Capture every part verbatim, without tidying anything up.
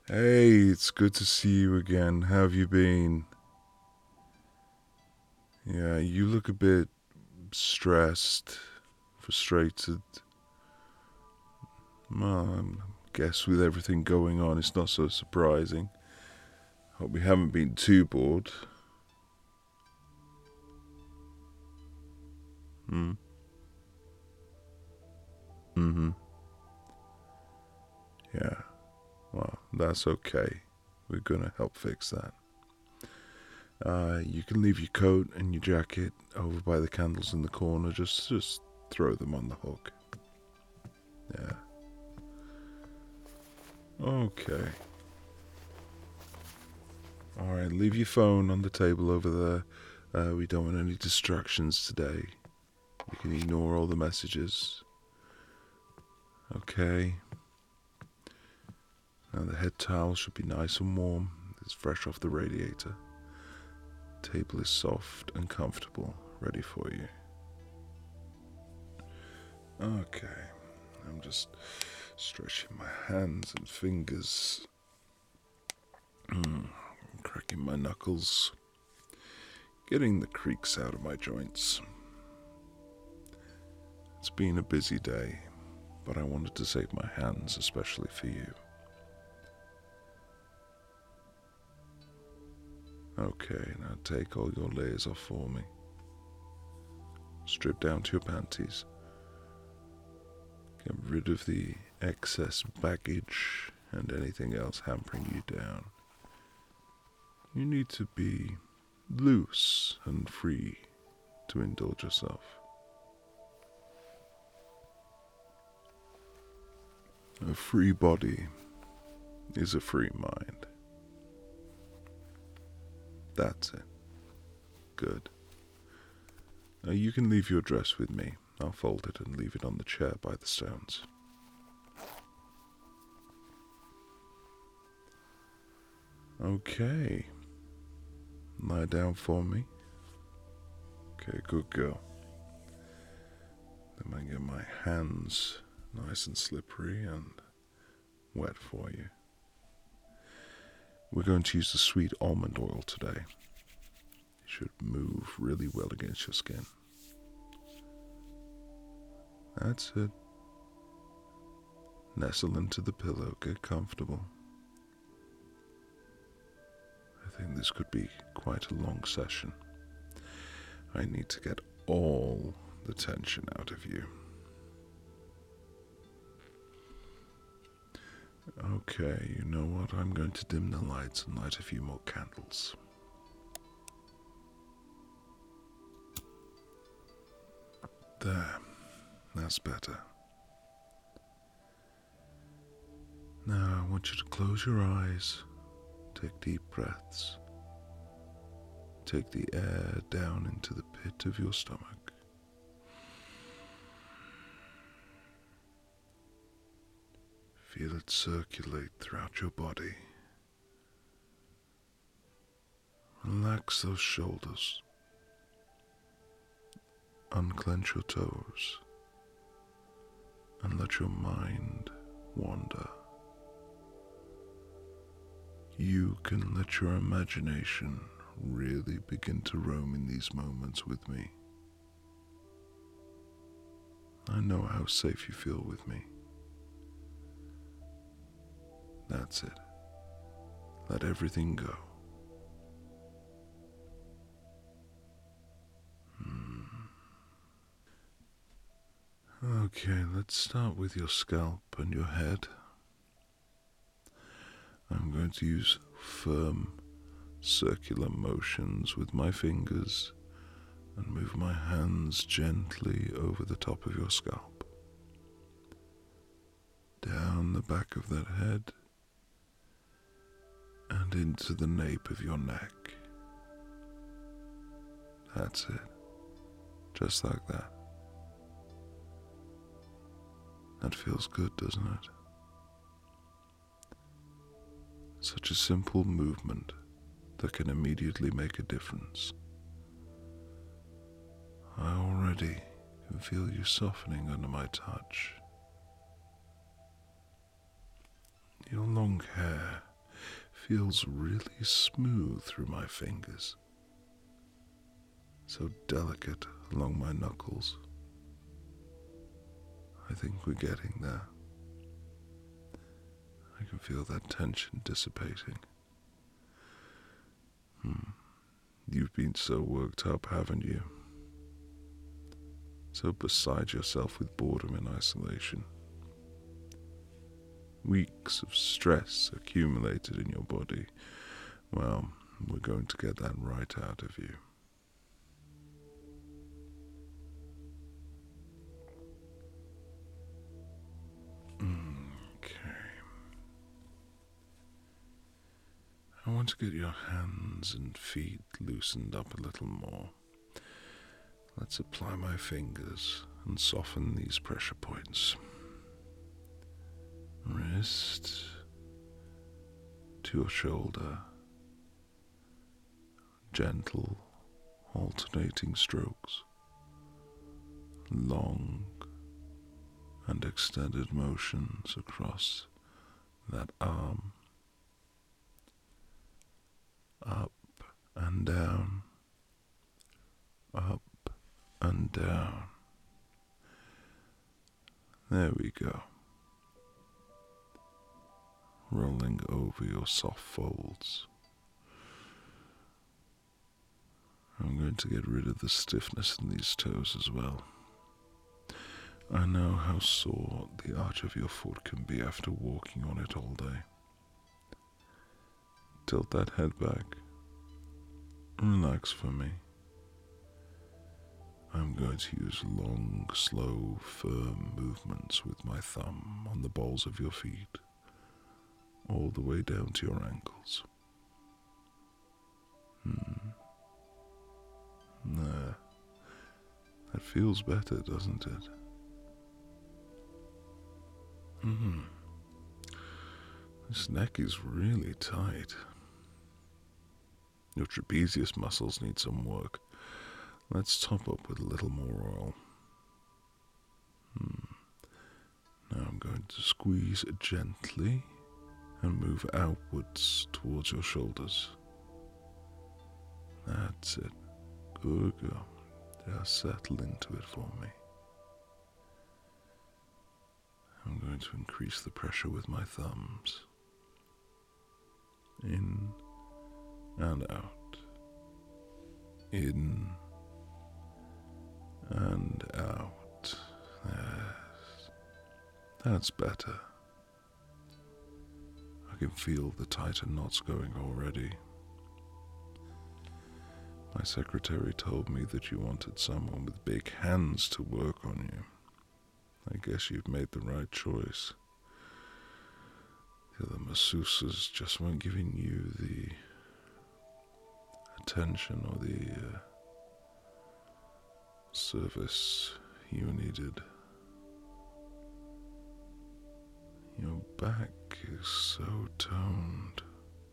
Hey, it's good to see you again. How have you been? Yeah, you look a bit stressed, frustrated. Well, I guess with everything going on, it's not so surprising. Hope we haven't been too bored. Hmm. Mm-hmm. Yeah. Well, that's okay. We're gonna help fix that. Uh, you can leave your coat and your jacket over by the candles in the corner. Just, just throw them on the hook. Yeah. Okay. All right, leave your phone on the table over there. Uh, we don't want any distractions today. You can ignore all the messages. Okay. Now the head towel should be nice and warm. It's fresh off the radiator. Table is soft and comfortable, ready for you. Okay. I'm just stretching my hands and fingers. Cracking my knuckles. Getting the creaks out of my joints. It's been a busy day, but I wanted to save my hands especially for you. Okay, now take all your layers off for me. Strip down to your panties. Get rid of the excess baggage and anything else hampering you down. You need to be loose and free to indulge yourself. A free body is a free mind. That's it. Good. Now you can leave your dress with me. I'll fold it and leave it on the chair by the stones. Okay. Lie down for me. Okay, good girl. Then I get my hands nice and slippery and wet for you. We're going to use the sweet almond oil today. It should move really well against your skin. That's it. Nestle into the pillow, get comfortable. I think this could be quite a long session. I need to get all the tension out of you. Okay, you know what? I'm going to dim the lights and light a few more candles. There, that's better. Now I want you to close your eyes, take deep breaths, take the air down into the pit of your stomach. Feel it circulate throughout your body. Relax those shoulders. Unclench your toes and let your mind wander. You can let your imagination really begin to roam in these moments with me. I know how safe you feel with me. That's it. Let everything go. Hmm. Okay, let's start with your scalp and your head. I'm going to use firm, circular motions with my fingers and move my hands gently over the top of your scalp, down the back of that head, and into the nape of your neck. That's it. Just like that. That feels good, doesn't it? Such a simple movement that can immediately make a difference. I already can feel you softening under my touch. Your long hair feels really smooth through my fingers, so delicate along my knuckles. I think we're getting there. I can feel that tension dissipating. Hmm. You've been so worked up, haven't you? So beside yourself with boredom and isolation. Weeks of stress accumulated in your body. Well, we're going to get that right out of you. Okay. I want to get your hands and feet loosened up a little more. Let's apply my fingers and soften these pressure points. Wrist to your shoulder. Gentle, alternating strokes. Long and extended motions across that arm. Up and down. Up and down. There we go. Rolling over your soft folds. I'm going to get rid of the stiffness in these toes as well. I know how sore the arch of your foot can be after walking on it all day. Tilt that head back. Relax for me. I'm going to use long, slow, firm movements with my thumb on the balls of your feet, all the way down to your ankles. Hmm. There. That feels better, doesn't it? Hmm. This neck is really tight. Your trapezius muscles need some work. Let's top up with a little more oil. Hmm. Now I'm going to squeeze gently and move outwards towards your shoulders. That's it. Good girl. Just settle into it for me. I'm going to increase the pressure with my thumbs. In and out. In and out. Yes. That's better. I can feel the tighter knots going already. My secretary told me that you wanted someone with big hands to work on you. I guess you've made the right choice. The other masseuses just weren't giving you the attention or the uh, service you needed. Your back is so toned.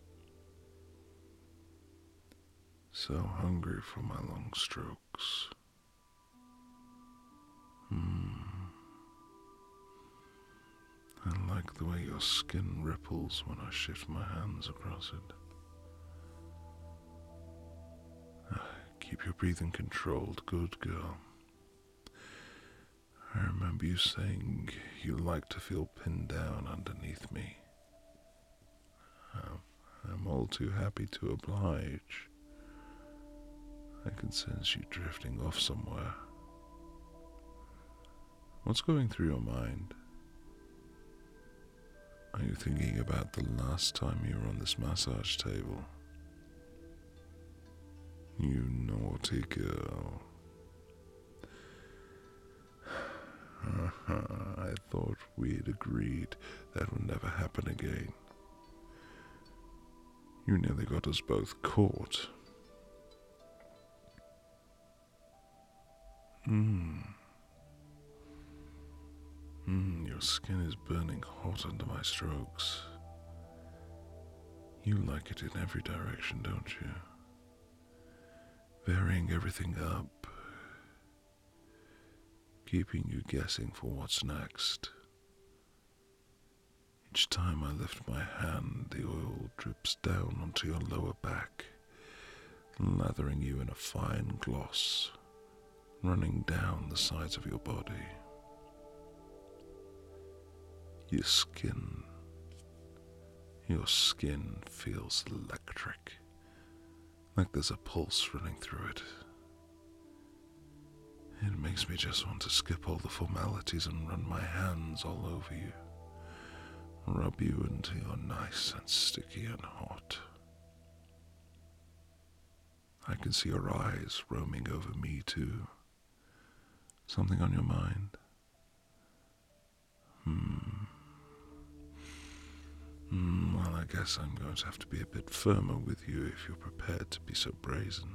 So hungry for my long strokes. Hmm. I like the way your skin ripples when I shift my hands across it. Ah, keep your breathing controlled, good girl. I remember you saying you like to feel pinned down underneath me. Um, I'm all too happy to oblige. I can sense you drifting off somewhere. What's going through your mind? Are you thinking about the last time you were on this massage table? You naughty girl. I thought we'd agreed that would never happen again. You nearly got us both caught. Hmm. Mm, your skin is burning hot under my strokes. You like it in every direction, don't you? Varying everything up, keeping you guessing for what's next. Each time I lift my hand, the oil drips down onto your lower back, lathering you in a fine gloss, running down the sides of your body. Your skin, your skin feels electric, like there's a pulse running through it. It makes me just want to skip all the formalities and run my hands all over you, rub you until you're nice and sticky and hot. I can see your eyes roaming over me too. Something on your mind? Hmm. Hmm, well, I guess I'm going to have to be a bit firmer with you if you're prepared to be so brazen.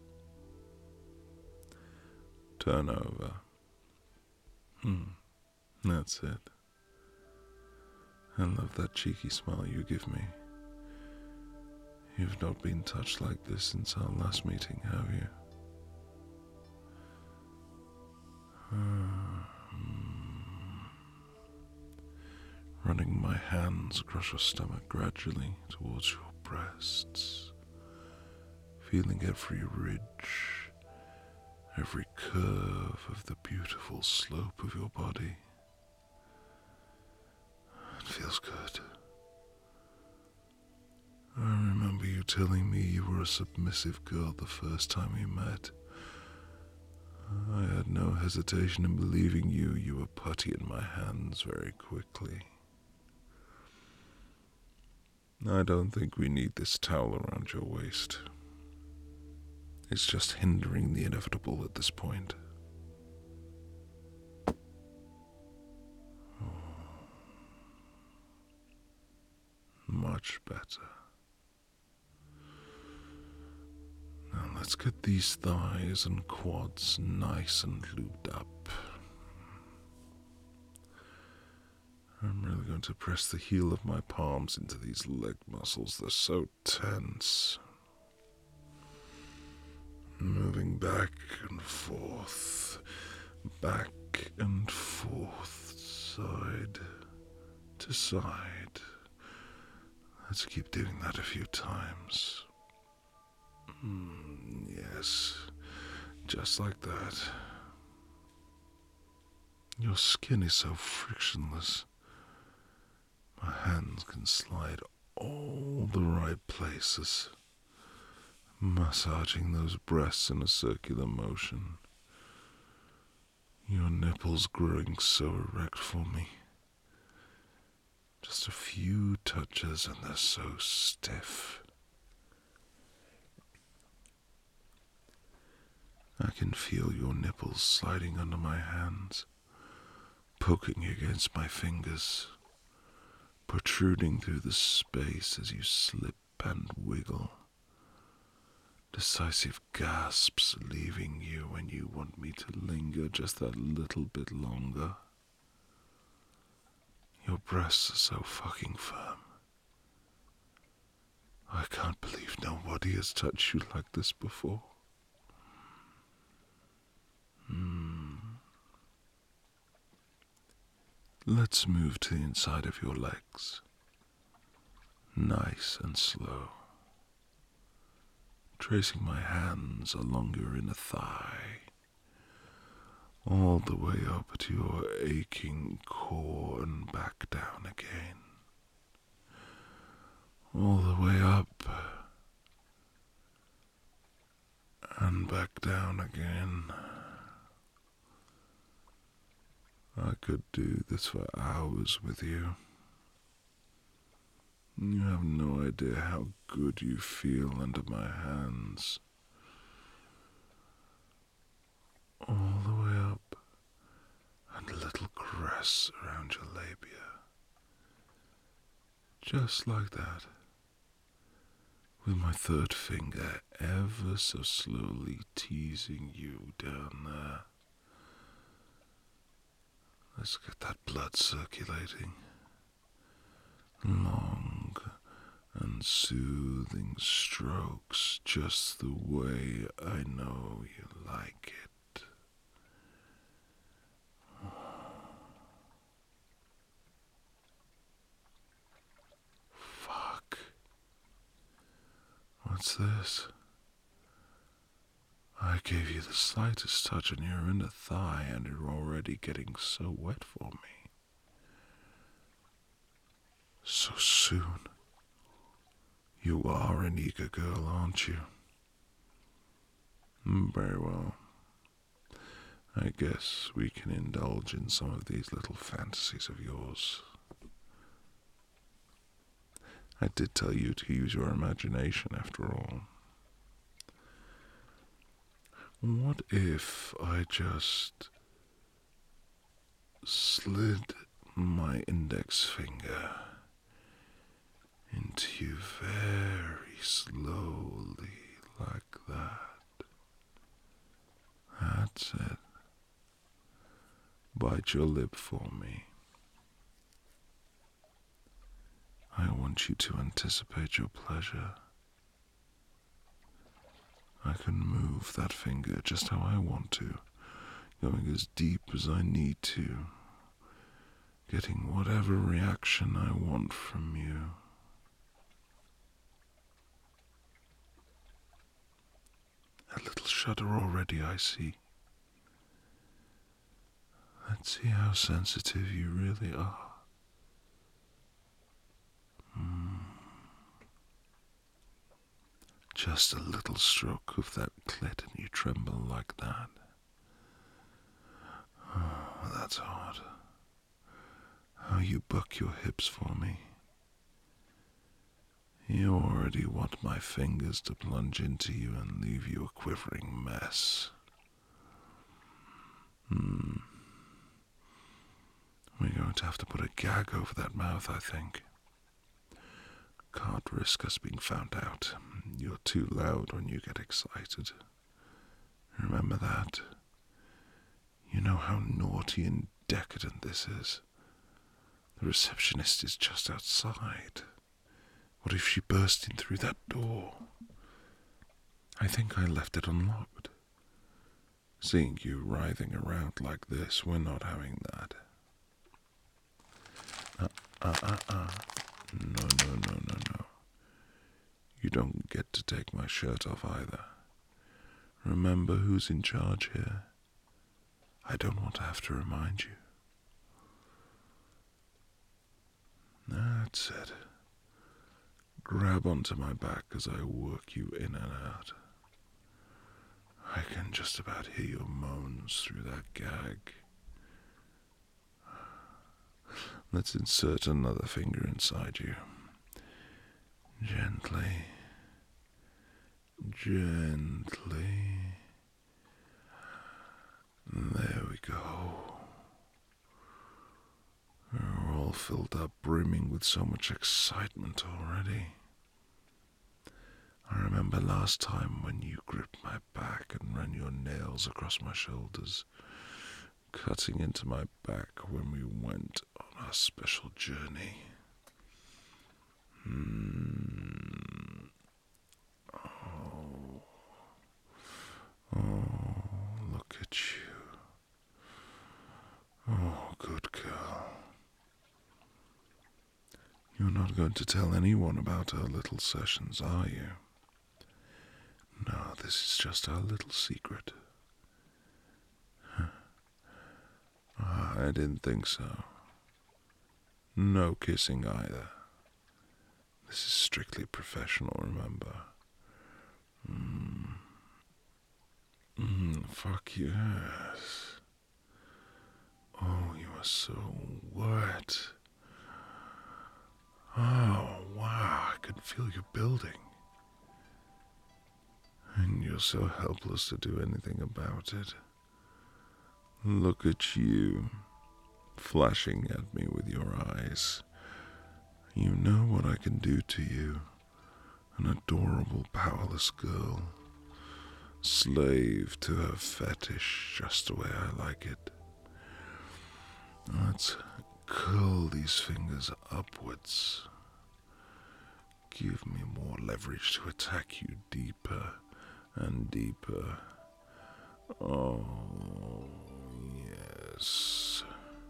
Turn over. Hmm, that's it. I love that cheeky smile you give me. You've not been touched like this since our last meeting, have you? Running my hands across your stomach gradually towards your breasts, feeling every ridge, every curve of the beautiful slope of your body. It feels good. I remember you telling me you were a submissive girl the first time we met. I had no hesitation in believing you. You were putty in my hands very quickly. I don't think we need this towel around your waist. It's just hindering the inevitable at this point. Oh, much better. Now let's get these thighs and quads nice and lubed up. I'm really going to press the heel of my palms into these leg muscles. They're so tense. Moving back and forth, back and forth, side to side. Let's keep doing that a few times. Mm, yes, just like that. Your skin is so frictionless. My hands can slide all the right places, massaging those breasts in a circular motion. Your nipples growing so erect for me. Just a few touches and they're so stiff. I can feel your nipples sliding under my hands, poking against my fingers, protruding through the space as you slip and wiggle. Decisive gasps leaving you when you want me to linger just that little bit longer. Your breasts are so fucking firm. I can't believe nobody has touched you like this before. Hmm. Let's move to the inside of your legs. Nice and slow. Tracing my hands along your inner thigh, all the way up to your aching core and back down again. All the way up and back down again. I could do this for hours with you. You have no idea how good you feel under my hands. All the way up, and a little caress around your labia. Just like that. With my third finger ever so slowly teasing you down there. Let's get that blood circulating. Long and soothing strokes, just the way I know you like it. What's this? I gave you the slightest touch on your inner thigh and you're already getting so wet for me. So soon. You are an eager girl, aren't you? Very well. I guess we can indulge in some of these little fantasies of yours. I did tell you to use your imagination after all. What if I just slid my index finger into you very slowly like that? That's it. Bite your lip for me. I want you to anticipate your pleasure. I can move that finger just how I want to, going as deep as I need to, getting whatever reaction I want from you. A little shudder already, I see. Let's see how sensitive you really are. Mm. Just a little stroke of that clit and you tremble like that. Oh, that's hard. How you buck your hips for me. You already want my fingers to plunge into you and leave you a quivering mess. Hmm. We're going to have to put a gag over that mouth, I think. Can't risk us being found out. You're too loud when you get excited. Remember that. You know how naughty and decadent this is. The receptionist is just outside. What if she burst in through that door? I think I left it unlocked. Seeing you writhing around like this, we're not having that. Uh, uh, uh, uh. No, no, no, no, no. You don't get to take my shirt off either. Remember who's in charge here. I don't want to have to remind you. That's it. Grab onto my back as I work you in and out. I can just about hear your moans through that gag. Let's insert another finger inside you. Gently. Gently. There we go. We're all filled up, brimming with so much excitement already. I remember last time when you gripped my back and ran your nails across my shoulders, cutting into my back when we went on our special journey. Mm. Oh. Oh, look at you. Oh, good girl. You're not going to tell anyone about our little sessions, are you? No, this is just our little secret. Huh. Ah, I didn't think so. No kissing either. This is strictly professional, remember? Mm. Mm, fuck yes. Oh, you are so wet. Oh, wow, I can feel you building. And you're so helpless to do anything about it. Look at you, flashing at me with your eyes. You know what I can do to you. An adorable, powerless girl. Slave to her fetish, just the way I like it. Let's curl these fingers upwards. Give me more leverage to attack you deeper and deeper. Oh, yes.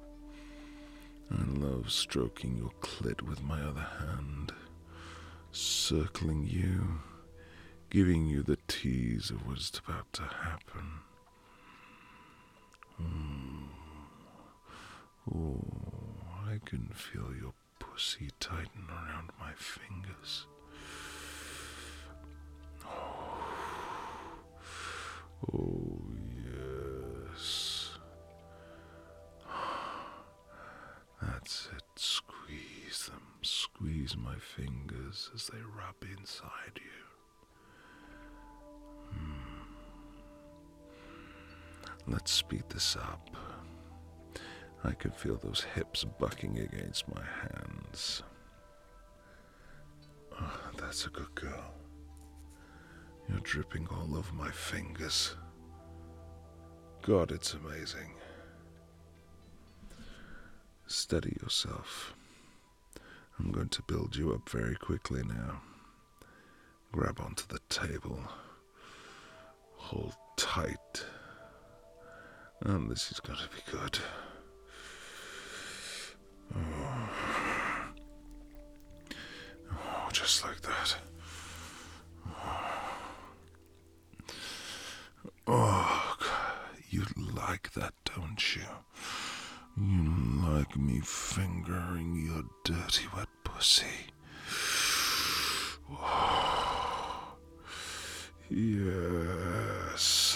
I love stroking your clit with my other hand, circling you, giving you the tease of what's about to happen. Mm. Oh, I can feel your pussy tighten around my fingers. Oh, yes. That's it. Squeeze them. Squeeze my fingers as they rub inside you. Hmm. Let's speed this up. I can feel those hips bucking against my hands. Oh, that's a good girl. You're dripping all over my fingers. God, it's amazing. Steady yourself. I'm going to build you up very quickly now. Grab onto the table. Hold tight. And this is going to be good. Oh. Oh, just like that. Oh, you like that, don't you? You like me fingering your dirty wet pussy. Oh, yes.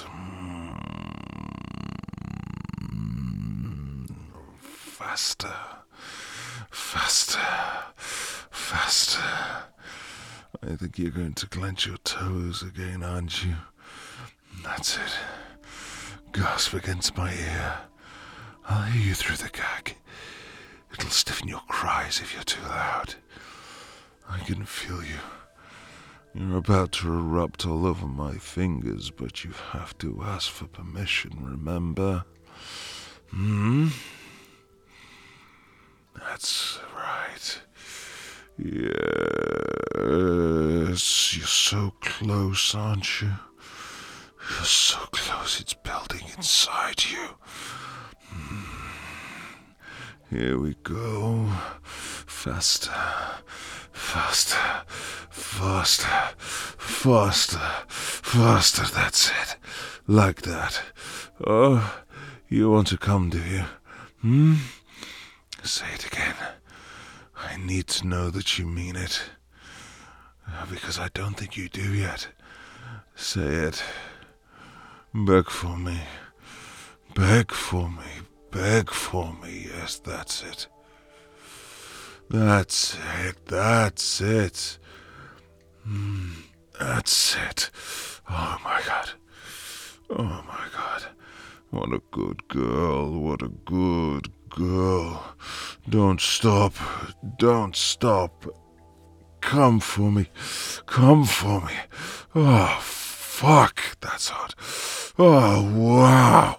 Mm. Faster. Faster. Faster. I think you're going to clench your toes again, aren't you? That's it. Gasp against my ear. I'll hear you through the gag. It'll stiffen your cries if you're too loud. I can feel you. You're about to erupt all over my fingers, but you have to ask for permission, remember? Hmm? That's right. Yes, you're so close, aren't you? You're so close, it's building inside you. Here we go. Faster, faster, faster, faster, faster. That's it. Like that. Oh, you want to come, do you? Hmm? Say it again. I need to know that you mean it. Because I don't think you do yet. Say it. Beg for me. Beg for me. Beg for me. Yes, that's it. That's it. That's it. Mm, that's it. Oh my God. Oh my God. What a good girl. What a good girl. Don't stop. Don't stop. Come for me. Come for me. Oh, fuck. That's hot. Oh, wow.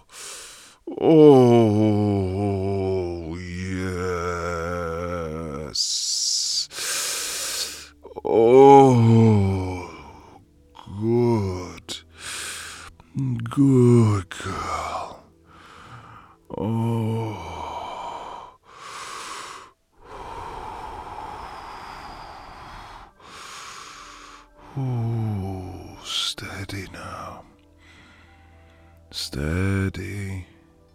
Oh, yes. Oh, good. Good girl. Oh. Oh, steady now. Steady.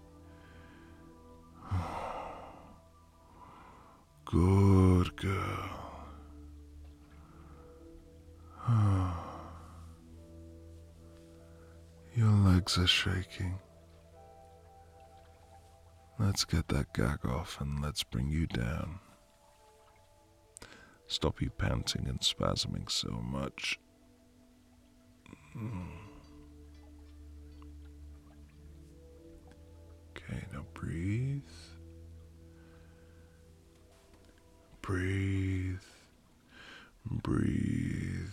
Good girl. Your legs are shaking. Let's get that gag off and let's bring you down. Stop you panting and spasming so much. Mm. Okay, now breathe. Breathe. Breathe.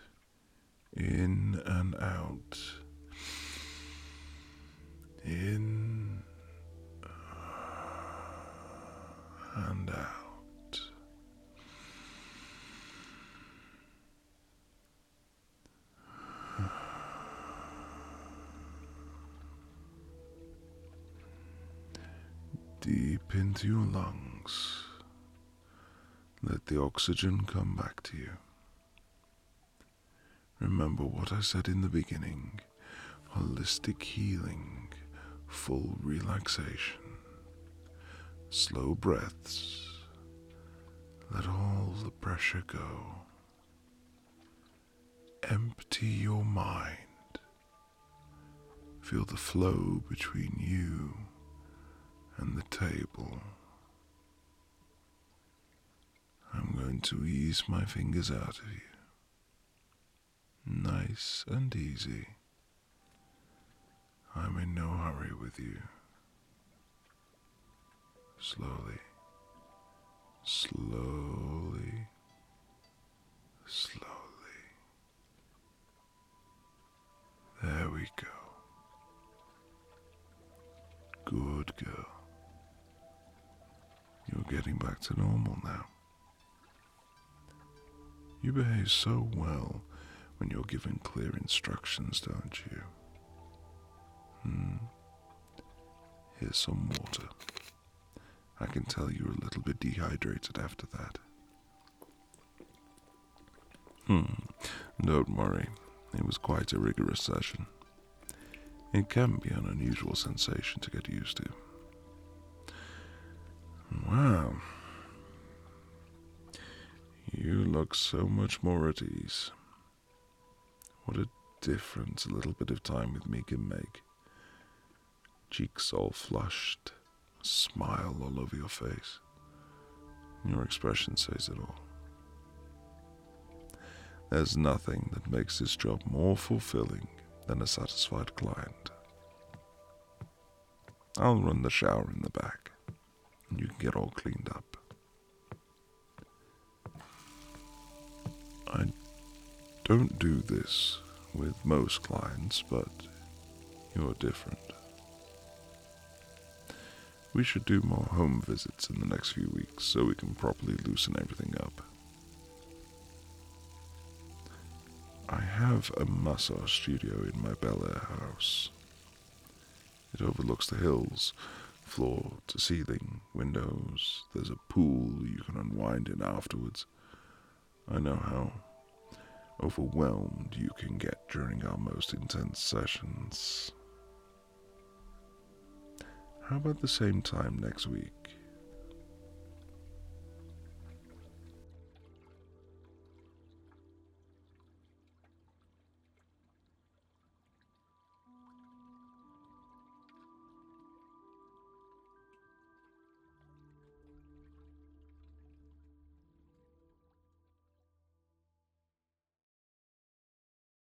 In and out. In and out. Deep into your lungs. Let the oxygen come back to you. Remember what I said in the beginning. Holistic healing, full relaxation, slow breaths. Let all the pressure go. Empty your mind. Feel the flow between you and the table. I'm going to ease my fingers out of you. Nice and easy. I'm in no hurry with you. Slowly, slowly, slowly. There we go. Good girl. You're getting back to normal now. You behave so well when you're given clear instructions, don't you? Hmm. Here's some water. I can tell you're a little bit dehydrated after that. Hmm. Don't worry. It was quite a rigorous session. It can be an unusual sensation to get used to. Wow. You look so much more at ease. What a difference a little bit of time with me can make. Cheeks all flushed, a smile all over your face. Your expression says it all. There's nothing that makes this job more fulfilling than a satisfied client. I'll run the shower in the back, and you can get all cleaned up. I don't do this with most clients, but you're different. We should do more home visits in the next few weeks so we can properly loosen everything up. I have a massage studio in my Bel Air house. It overlooks the hills, floor to ceiling, windows. There's a pool you can unwind in afterwards. I know how overwhelmed you can get during our most intense sessions. How about the same time next week?